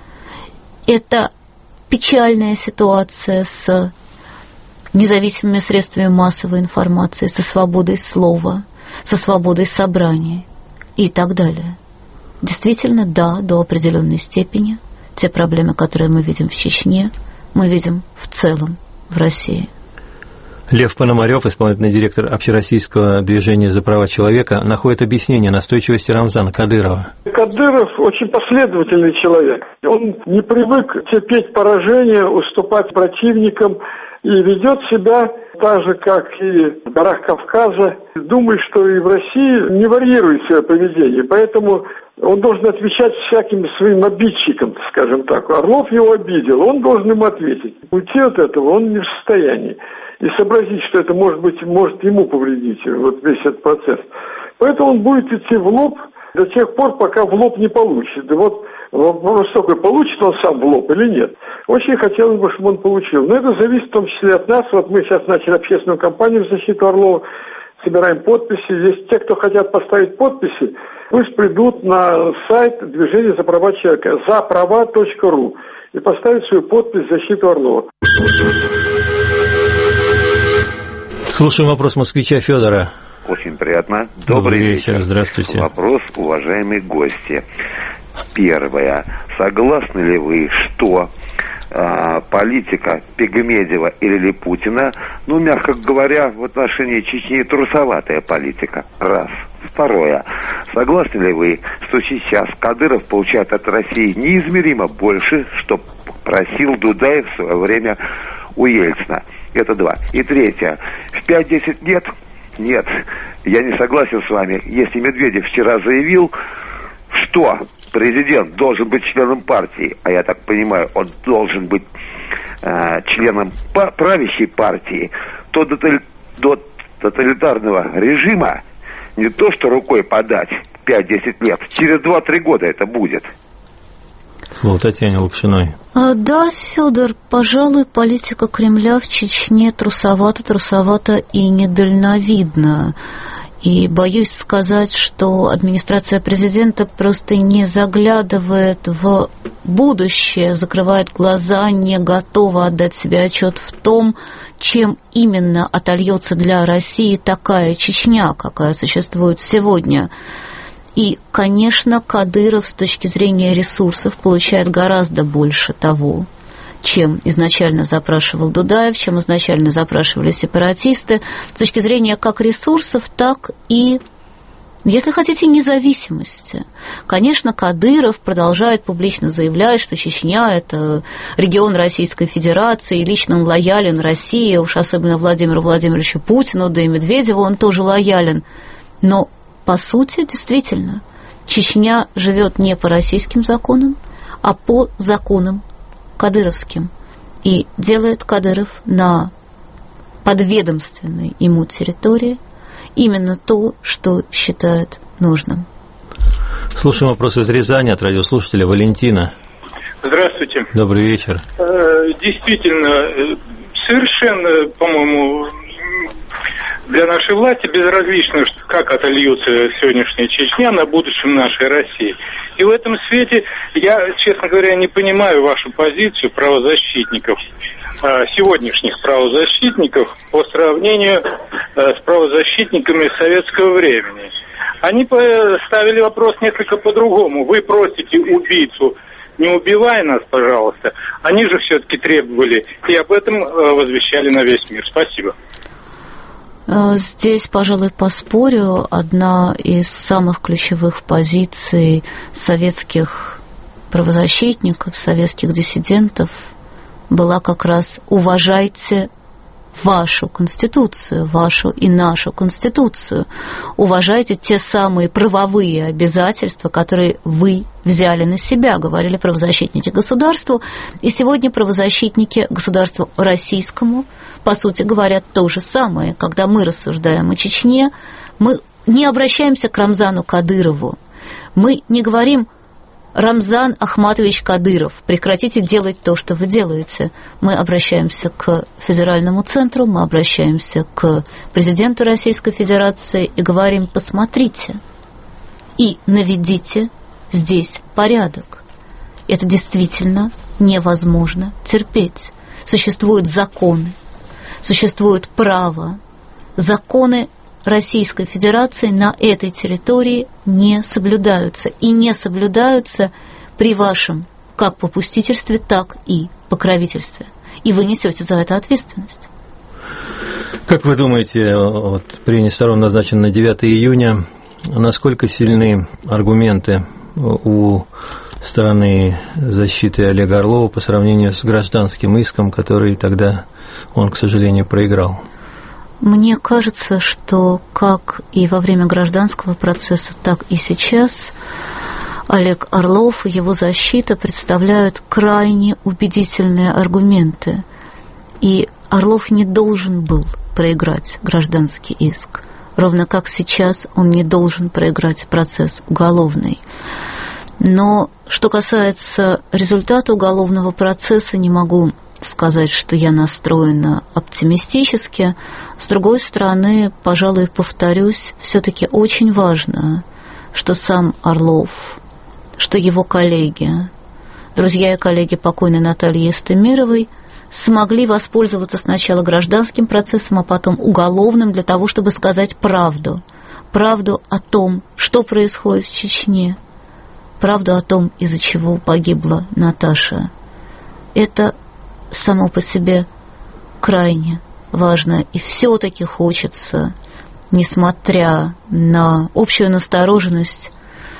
Это печальная ситуация с независимыми средствами массовой информации, со свободой слова, со свободой собраний и так далее. Действительно, да, до определенной степени те проблемы, которые мы видим в Чечне, мы видим в целом в России. Лев Пономарев, исполнительный директор Общероссийского движения за права человека, находит объяснение настойчивости Рамзана Кадырова. Кадыров очень последовательный человек. Он не привык терпеть поражение, уступать противникам и ведет себя так же, как и в горах Кавказа. Думает, что и в России не варьирует свое поведение, поэтому он должен отвечать всяким своим обидчикам, скажем так. Орлов его обидел, он должен ему ответить. Уйти от этого он не в состоянии. И сообразить, что это может быть, может ему повредить, вот весь этот процесс. Поэтому он будет идти в лоб, до тех пор, пока в лоб не получит. И вот вопрос такой, получит он сам в лоб или нет. Очень хотелось бы, чтобы он получил. Но это зависит в том числе от нас. Вот мы сейчас начали общественную кампанию в защиту Орлова, собираем подписи. Здесь те, кто хотят поставить подписи, пусть придут на сайт Движения за права человека, за права точка ру, и поставят свою подпись в защиту Орлова. Слушаем вопрос москвича Федора. Очень приятно. Добрый, Добрый вечер. вечер. Здравствуйте. Вопрос, уважаемые гости. Первое. Согласны ли вы, что э, политика Пегмедева или Путина, ну, мягко говоря, в отношении Чечни трусоватая политика? Раз. Второе. Согласны ли вы, что сейчас Кадыров получает от России неизмеримо больше, что просил Дудаев в свое время у Ельцина? Это два. И третье. В пять-десять лет... Нет, я не согласен с вами. Если Медведев вчера заявил, что президент должен быть членом партии, а я так понимаю, он должен быть э, членом па- правящей партии, то до, до тоталитарного режима не то что рукой подать пять-десять лет, через два-три года это будет. Слово Татьяне Лапшиной. А, да, Федор, пожалуй, политика Кремля в Чечне трусовата, трусовата и недальновидна. И боюсь сказать, что администрация президента просто не заглядывает в будущее, закрывает глаза, не готова отдать себе отчет в том, чем именно отольется для России такая Чечня, какая существует сегодня. И, конечно, Кадыров с точки зрения ресурсов получает гораздо больше того, чем изначально запрашивал Дудаев, чем изначально запрашивали сепаратисты, с точки зрения как ресурсов, так и, если хотите, независимости. Конечно, Кадыров продолжает публично заявлять, что Чечня – это регион Российской Федерации, и лично он лоялен России, уж особенно Владимиру Владимировичу Путину, да и Медведеву он тоже лоялен. Но по сути, действительно, Чечня живет не по российским законам, а по законам кадыровским. И делает Кадыров на подведомственной ему территории именно то, что считает нужным. Слушаем вопрос из Рязани от радиослушателя Валентина. Здравствуйте. Добрый вечер. Действительно, совершенно, по-моему, для нашей власти безразлично, как отольется сегодняшняя Чечня на будущем нашей России. И в этом свете я, честно говоря, не понимаю вашу позицию правозащитников, сегодняшних правозащитников по сравнению с правозащитниками советского времени. Они ставили вопрос несколько по-другому. Вы просите убийцу, не убивай нас, пожалуйста. Они же все-таки требовали и об этом возвещали на весь мир. Спасибо. Здесь, пожалуй, поспорю. Одна из самых ключевых позиций советских правозащитников, советских диссидентов была как раз «уважайте вашу Конституцию, вашу и нашу Конституцию. Уважайте те самые правовые обязательства, которые вы взяли на себя», говорили правозащитники государству. И сегодня правозащитники государству российскому, по сути, говорят то же самое. Когда мы рассуждаем о Чечне, мы не обращаемся к Рамзану Кадырову. Мы не говорим: Рамзан Ахматович Кадыров, прекратите делать то, что вы делаете. Мы обращаемся к федеральному центру, мы обращаемся к президенту Российской Федерации и говорим: посмотрите и наведите здесь порядок. Это действительно невозможно терпеть. Существуют законы, существует право. Законы Российской Федерации на этой территории не соблюдаются. И не соблюдаются при вашем как попустительстве, так и покровительстве. И вы несете за это ответственность. Как вы думаете, вот прения сторон назначено на девятое июня, насколько сильны аргументы у стороны защиты Олега Орлова по сравнению с гражданским иском, который тогда он, к сожалению, проиграл? Мне кажется, что как и во время гражданского процесса, так и сейчас Олег Орлов и его защита представляют крайне убедительные аргументы. И Орлов не должен был проиграть гражданский иск. ровно как сейчас он не должен проиграть процесс уголовный. Но что касается результата уголовного процесса, не могу сказать, что я настроена оптимистически. С другой стороны, пожалуй, повторюсь, все-таки очень важно, что сам Орлов, что его коллеги, друзья и коллеги покойной Натальи Естемировой, смогли воспользоваться сначала гражданским процессом, а потом уголовным для того, чтобы сказать правду. Правду о том, что происходит в Чечне, правду о том, из-за чего погибла Наташа. Это само по себе крайне важно. И все-таки хочется, несмотря на общую настороженность,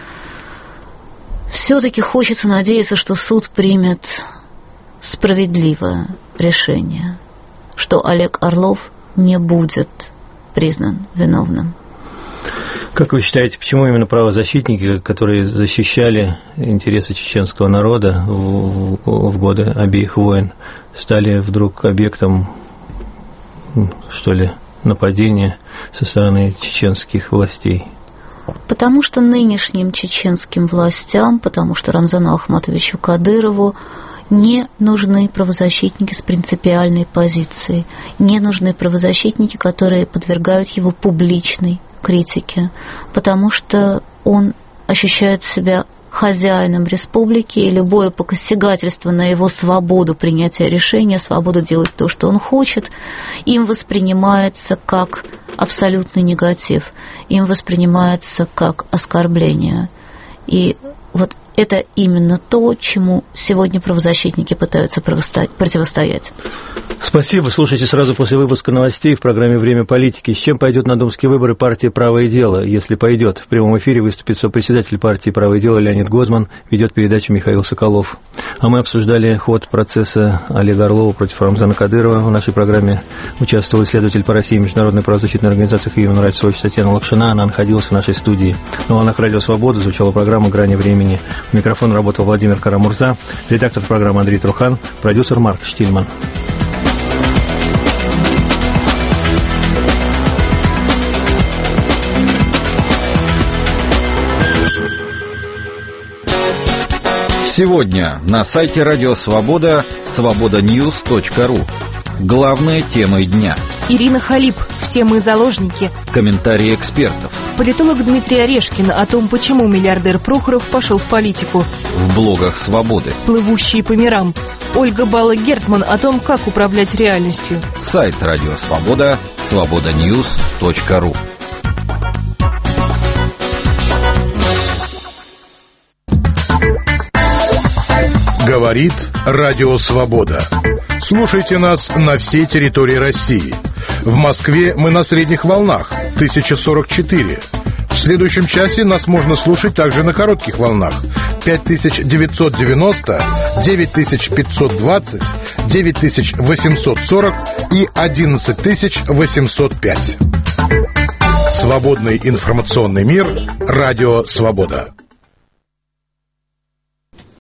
все-таки хочется надеяться, что суд примет справедливое решение, что Олег Орлов не будет признан виновным. Как вы считаете, почему именно правозащитники, которые защищали интересы чеченского народа в, в годы обеих войн, стали вдруг объектом, что ли, нападения со стороны чеченских властей? Потому что нынешним чеченским властям, потому что Рамзану Ахматовичу Кадырову не нужны правозащитники с принципиальной позицией, не нужны правозащитники, которые подвергают его публичной критике, потому что он ощущает себя хозяином республики, и любое посягательство на его свободу принятия решения, свободу делать то, что он хочет, им воспринимается как абсолютный негатив, им воспринимается как оскорбление. И вот это именно то, чему сегодня правозащитники пытаются противостоять. Спасибо. Слушайте сразу после выпуска новостей в программе «Время политики». С чем пойдет на думские выборы партия «Правое дело», если пойдет? В прямом эфире выступит сопредседатель партии «Правое дело» Леонид Гозман, ведет передачу Михаил Соколов. А мы обсуждали ход процесса Олега Орлова против Рамзана Кадырова. В нашей программе участвовал исследователь по России Международной правозащитной организации Human Rights Watch Татьяна Лапшина. Она находилась в нашей студии. На волнах Радио Свобода звучала программа «Грани времени». В микрофон работал Владимир Карамурза, редактор программы Андрей Трухан, продюсер Марк Штильман. Сегодня на сайте Радио Свобода свобода ньюс точка ру. Главные темы дня. Ирина Халип. Все мы заложники. Комментарии экспертов. Политолог Дмитрий Орешкин о том, почему миллиардер Прохоров пошел в политику. В блогах Свободы. Плывущие по мирам. Ольга Балла-Гертман о том, как управлять реальностью. Сайт Радио Свобода свобода ньюс точка ру. Говорит Радио Свобода. Слушайте нас на всей территории России. В Москве мы на средних волнах тысяча сорок четыре. В следующем часе нас можно слушать также на коротких волнах пять тысяч девятьсот девяносто, девять тысяч пятьсот двадцать, девять тысяч восемьсот сорок и одиннадцать тысяч восемьсот пять. Свободный информационный мир. Радио Свобода.